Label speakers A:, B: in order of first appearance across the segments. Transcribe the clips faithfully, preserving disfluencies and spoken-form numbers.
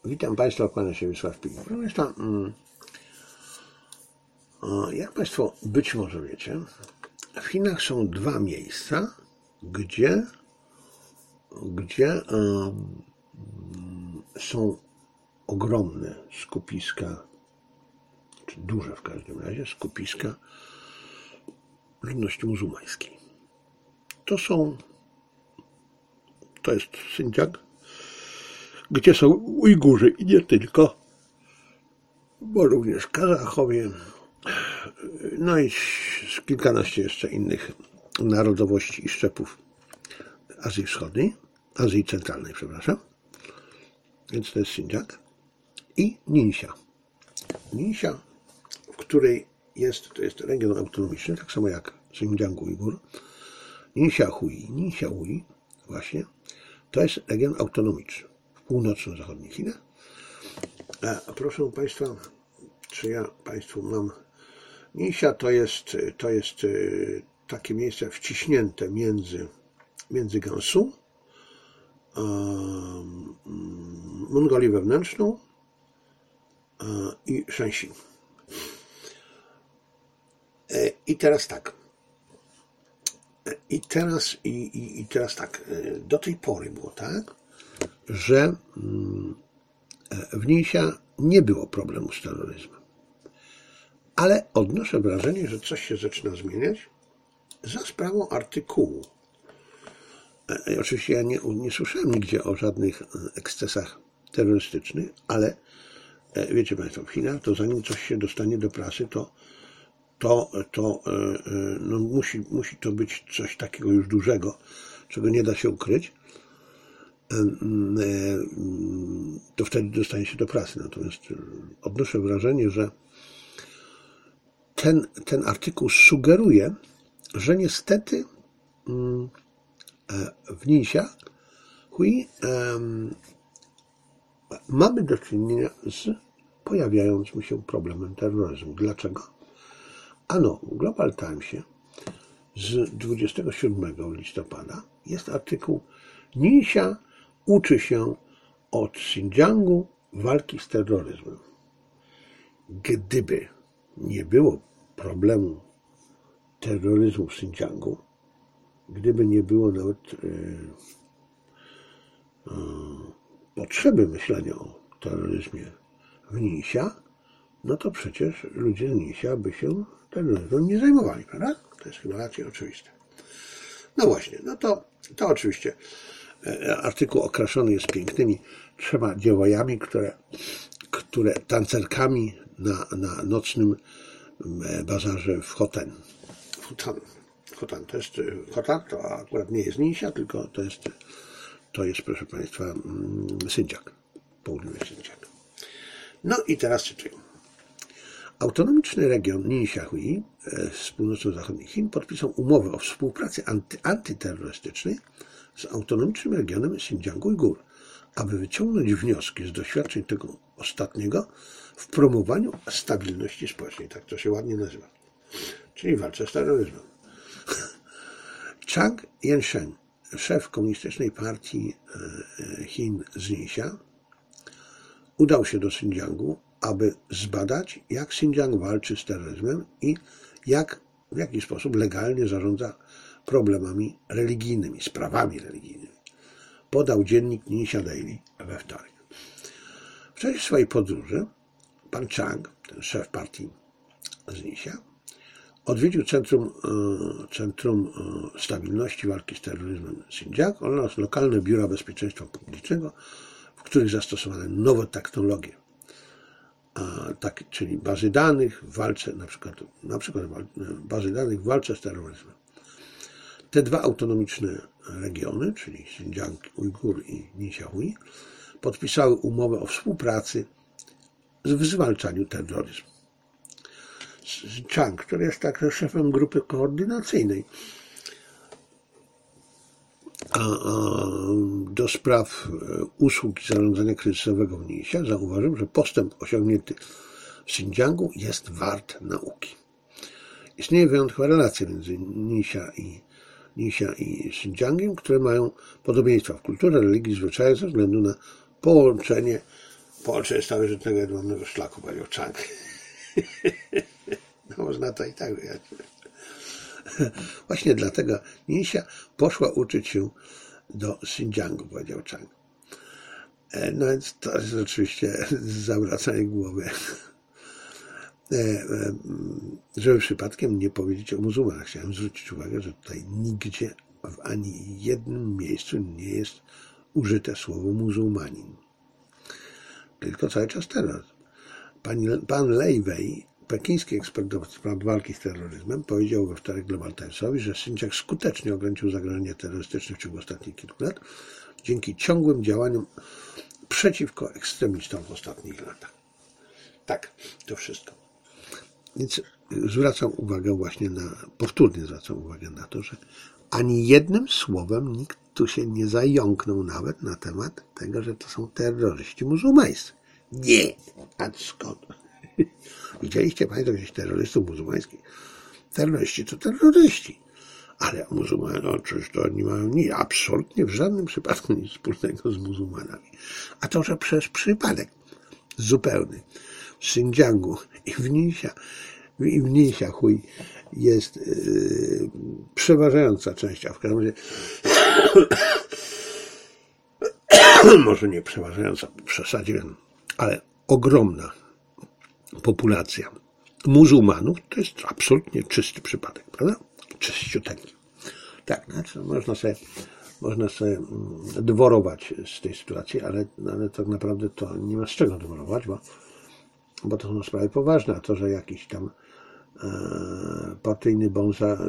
A: Witam Państwa, kłania się Wiesław Pilik. Proszę Państwa, jak Państwo być może wiecie, w Chinach są dwa miejsca, gdzie, gdzie są ogromne skupiska, czy duże w każdym razie, skupiska ludności muzułmańskiej. To są, to jest Xinjiang, gdzie są Ujgurzy i nie tylko, bo również Kazachowie, no i kilkanaście jeszcze innych narodowości i szczepów Azji Wschodniej, Azji Centralnej, przepraszam. Więc to jest Xinjiang i Ningxia. Ningxia, w której jest, to jest region autonomiczny, tak samo jak Xinjiang Ujgur. Ningxia Hui, Ningxia Hui, właśnie, to jest region autonomiczny w północno-zachodnich Chinach. A proszę Państwa, czy ja Państwu mam... Ningxia to jest, to jest takie miejsce wciśnięte między, między Gansu, um, Mongolię wewnętrzną i Shanxi. I teraz tak. I teraz, i, i, i teraz tak. Do tej pory było tak, że w Ningxia nie było problemu z terroryzmem. Ale odnoszę wrażenie, że coś się zaczyna zmieniać za sprawą artykułu. Oczywiście ja nie, nie słyszałem nigdzie o żadnych ekscesach terrorystycznych, ale wiecie Państwo, w Chinach to zanim coś się dostanie do prasy, to, to, to no musi, musi to być coś takiego już dużego, czego nie da się ukryć. To wtedy dostanie się do prasy. Natomiast odnoszę wrażenie, że ten, ten artykuł sugeruje, że niestety w Ningxia Hui mamy do czynienia z pojawiającym się problemem terroryzmu. Dlaczego? Ano, w Global Timesie z dwudziestego siódmego listopada jest artykuł Ningxia uczy się od Xinjiangu walki z terroryzmem. Gdyby nie było problemu terroryzmu w Xinjiangu, gdyby nie było nawet yy, yy, potrzeby myślenia o terroryzmie w Ningxia, no to przecież ludzie z Ningxia by się terroryzmem nie zajmowali, prawda? To jest chyba raczej oczywiste. No właśnie, no to, to oczywiście artykuł okraszony jest pięknymi trzema dziełajami, które, które tancerkami na, na nocnym bazarze w Hotan. Hotan. Hotan to jest, Hotan to akurat nie jest Ningxia, tylko to jest, to jest, proszę Państwa, Xinjiang, południowy Xinjiang. No i teraz cytuję. Autonomiczny region Ningxia Hui z północno-zachodnich Chin podpisał umowę o współpracy anty, antyterrorystycznej z autonomicznym regionem Xinjiang Ujgur, aby wyciągnąć wnioski z doświadczeń tego ostatniego w promowaniu stabilności społecznej. Tak to się ładnie nazywa. Czyli walce z terroryzmem. Chang Yensheng, szef komunistycznej partii Chin z Ningxia, udał się do Xinjiangu, aby zbadać, jak Xinjiang walczy z terroryzmem i jak, w jaki sposób legalnie zarządza problemami religijnymi, sprawami religijnymi. Podał dziennik Ningxia Daily we wtorek. W czasie swojej podróży pan Chang, ten szef partii z Ningxia, odwiedził Centrum, Centrum Stabilności Walki z Terroryzmem Xinjiang oraz lokalne biura bezpieczeństwa publicznego, w których zastosowano nowe technologie, tak, czyli bazy danych w walce, na przykład, na przykład bazy danych w walce z terroryzmem. Te dwa autonomiczne regiony, czyli Xinjiang Ujgur i Ningxia Hui, podpisały umowę o współpracy w zwalczaniu terroryzmu. Chang, który jest także szefem grupy koordynacyjnej do spraw usług i zarządzania kryzysowego w Ningxia, zauważył, że postęp osiągnięty w Xinjiangu jest wart nauki. Istnieje wyjątkowa relacja między Ningxia i Ningxia i Xinjiangiem, które mają podobieństwa w kulturze, religii, zwyczajach ze względu na połączenie Połączenie starożytnego jedwabnego szlaku, powiedział Chang. No można to i tak wyjaśnić. Właśnie dlatego Ningxia poszła uczyć się do Xinjiangu, powiedział Chang. No więc to jest oczywiście zawracanie głowy. Żeby przypadkiem nie powiedzieć o muzułmanach. Chciałem zwrócić uwagę, że tutaj nigdzie, w ani jednym miejscu nie jest użyte słowo muzułmanin. Tylko cały czas terroryzm. Pani, pan Lei Wei, pekiński ekspert do spraw walki z terroryzmem, powiedział we wtorek Global Timesowi, że Xinjiang skutecznie ograniczył zagrożenie terrorystyczne w ciągu ostatnich kilku lat dzięki ciągłym działaniom przeciwko ekstremistom w ostatnich latach. Tak, to wszystko. Więc zwracam uwagę właśnie na, powtórnie zwracam uwagę na to, że ani jednym słowem nikt tu się nie zająknął nawet na temat tego, że to są terroryści muzułmańscy. Nie! A skąd? Widzieliście Państwo gdzieś terrorystów muzułmańskich? Terroryści to terroryści. Ale muzułmanie, no przecież to oni mają nie, absolutnie w żadnym przypadku nic wspólnego z muzułmanami. A to, że przez przypadek zupełny w Xinjiangu i w Ningxia, i w Ningxia chuj jest yy, przeważająca część, a w każdym razie może nie przeważająca, przesadziłem, ale ogromna populacja muzułmanów to jest absolutnie czysty przypadek, prawda? Czyściuteńki. Tak, znaczy można sobie, można sobie dworować z tej sytuacji, ale, ale tak naprawdę to nie ma z czego dworować, bo, bo to są sprawy poważne, a to, że jakiś tam e, partyjny bonza e,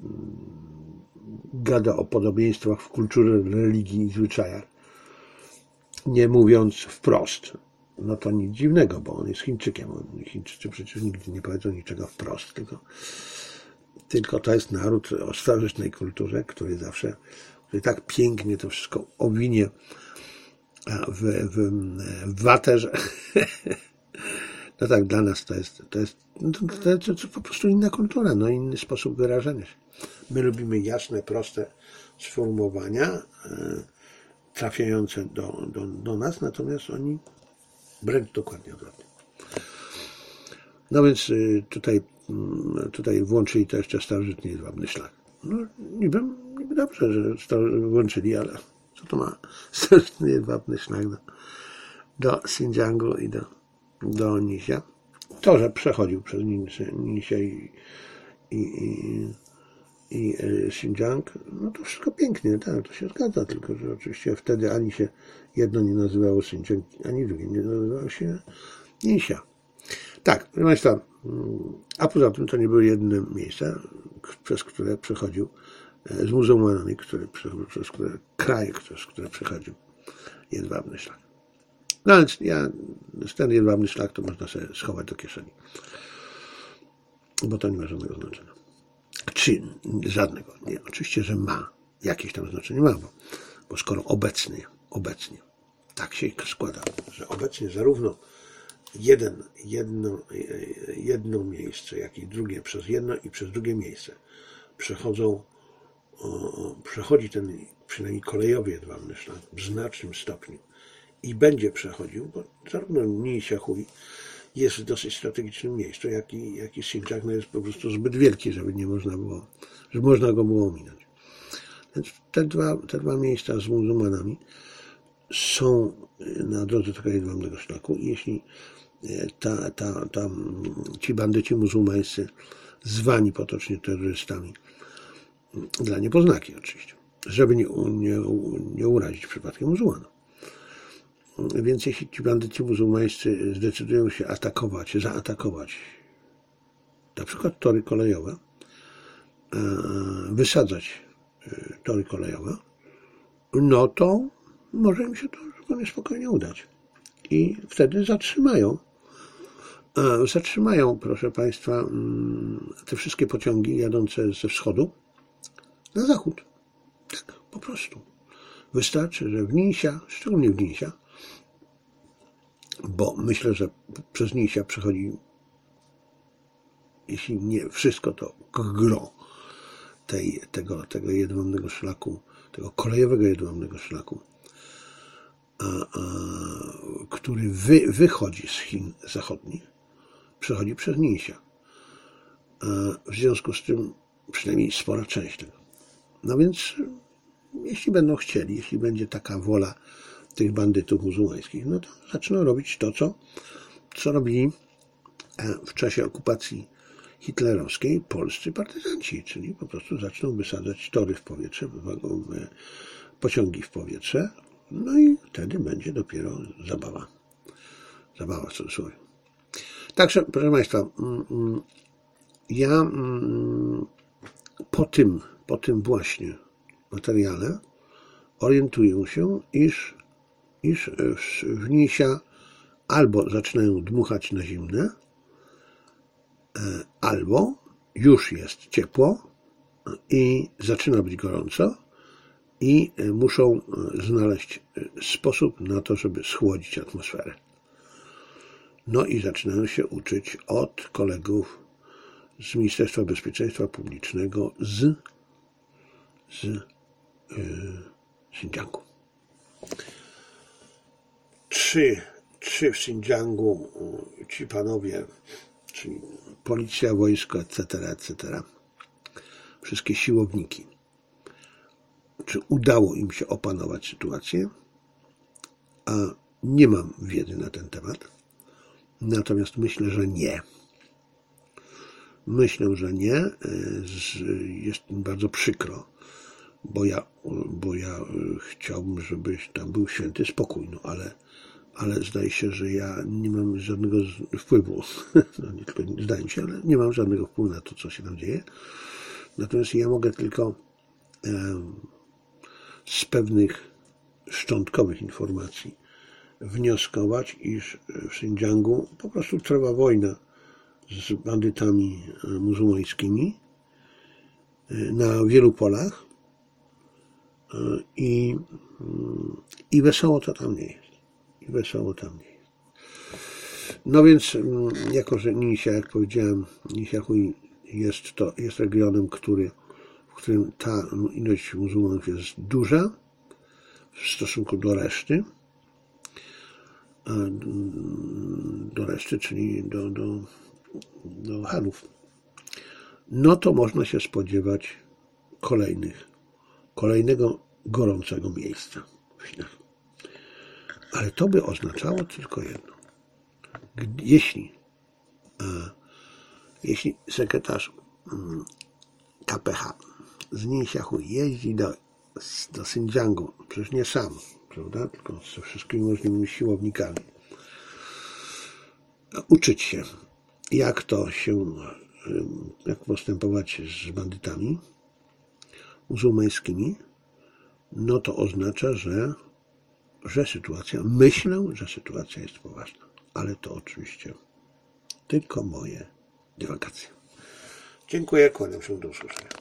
A: gada o podobieństwach w kulturze, religii i zwyczajach, nie mówiąc wprost, no to nic dziwnego, bo on jest Chińczykiem. Chińczycy przecież nigdy nie powiedzą niczego wprost, tylko, tylko to jest naród o starożytnej kulturze, który zawsze, który tak pięknie to wszystko owinie w, w, w watę, że no tak, dla nas to jest, to jest, to jest, to jest po prostu inna kultura, no inny sposób wyrażania się. My lubimy jasne, proste sformułowania, trafiające do, do, do nas, natomiast oni wręcz dokładnie odwrotnie. No więc tutaj, tutaj włączyli to jeszcze starożytny jedwabny szlak. No niby, niby dobrze, że włączyli, ale co to ma starożytny jedwabny szlak do, do Xinjiangu i do, do Ningxia? To, że przechodził przez Ningxia i, i, i i Xinjiang, no to wszystko pięknie, tak, to się zgadza, tylko że oczywiście wtedy ani się jedno nie nazywało Xinjiang, ani drugie nie nazywało się Ningxia. Tak, proszę Państwa, a poza tym to nie były jedne miejsca, przez które przechodził z muzułmanami, które, przez które kraje, przez które przechodził jedwabny szlak. No więc ja, ten jedwabny szlak to można sobie schować do kieszeni, bo to nie ma żadnego znaczenia. Czy żadnego? Nie, oczywiście, że ma. Jakieś tam znaczenie ma, bo, bo skoro obecnie, obecnie, tak się składa, że obecnie zarówno jeden, jedno, jedno miejsce, jak i drugie, przez jedno i przez drugie miejsce przechodzą, o, przechodzi ten przynajmniej kolejowy jedwabny szlak w znacznym stopniu i będzie przechodził, bo zarówno Ningxia Hui jest w dosyć strategicznym miejscu, jak i, jak i Xinjiang no jest po prostu zbyt wielki, żeby nie można było, żeby można go było ominąć. Więc te dwa, te dwa miejsca z muzułmanami są na drodze tego jedwabnego szlaku i jeśli ta, ta, ta, ci bandyci muzułmańscy, zwani potocznie terrorystami, dla niepoznaki oczywiście, żeby nie, nie, nie urazić przypadkiem muzułmanów. Więc jeśli ci bandyci muzułmańscy zdecydują się atakować, zaatakować na przykład tory kolejowe, wysadzać tory kolejowe, no to może im się to niespokojnie udać. I wtedy zatrzymają, zatrzymają, proszę Państwa, te wszystkie pociągi jadące ze wschodu na zachód. Tak, po prostu. Wystarczy, że w Ningxia, szczególnie w Ningxia, bo myślę, że przez Ningxia przechodzi, jeśli nie wszystko, to gro tej, tego, tego jedwabnego szlaku, tego kolejowego jedwabnego szlaku który wy, wychodzi z Chin zachodnich, przechodzi przez Ningxia. W związku z tym przynajmniej spora część tego. No więc jeśli będą chcieli, jeśli będzie taka wola tych bandytów muzułmańskich, no to zaczną robić to, co, co robili w czasie okupacji hitlerowskiej polscy partyzanci, czyli po prostu zaczną wysadzać tory w powietrze, pociągi w powietrze, no i wtedy będzie dopiero zabawa. Zabawa w cudzysłowie. Także, proszę Państwa, ja po tym, po tym właśnie materiale orientuję się, iż, iż w Ningxia albo zaczynają dmuchać na zimne, albo już jest ciepło i zaczyna być gorąco i muszą znaleźć sposób na to, żeby schłodzić atmosferę. No i zaczynają się uczyć od kolegów z Ministerstwa Bezpieczeństwa Publicznego z, z yy, Xinjiangu. Czy, czy w Xinjiangu ci panowie, czyli policja, wojsko, et cetera, et cetera, wszystkie siłowniki, czy udało im się opanować sytuację? A nie mam wiedzy na ten temat. Natomiast myślę, że nie. Myślę, że nie. Jest mi bardzo przykro, bo ja, bo ja chciałbym, żeby tam był święty spokój, no ale, ale zdaje się, że ja nie mam żadnego wpływu, no nie tylko zdaje mi się, ale nie mam żadnego wpływu na to, co się tam dzieje. Natomiast ja mogę tylko z pewnych szczątkowych informacji wnioskować, iż w Xinjiangu po prostu trwa wojna z bandytami muzułmańskimi na wielu polach i, i wesoło to tam nie jest. I wesoło tam nie jest. No więc, jako że Ningxia, jak powiedziałem, Ningxia jest to jest regionem, który, w którym ta ilość muzułmanów jest duża w stosunku do reszty, do reszty, czyli do, do, do Hanów, no to można się spodziewać kolejnych, kolejnego gorącego miejsca w Chinach. Ale to by oznaczało tylko jedno. Jeśli, jeśli sekretarz K P H z Ningxia jeździ do, do Xinjiangu, przecież nie sam, prawda, tylko ze wszystkimi możliwymi siłownikami, uczyć się, jak to się, jak postępować z bandytami muzułmańskimi, no to oznacza, że, że sytuacja, myślę, że sytuacja jest poważna, ale to oczywiście tylko moje dywagacje. Dziękuję, kłaniam się, do usłyszenia.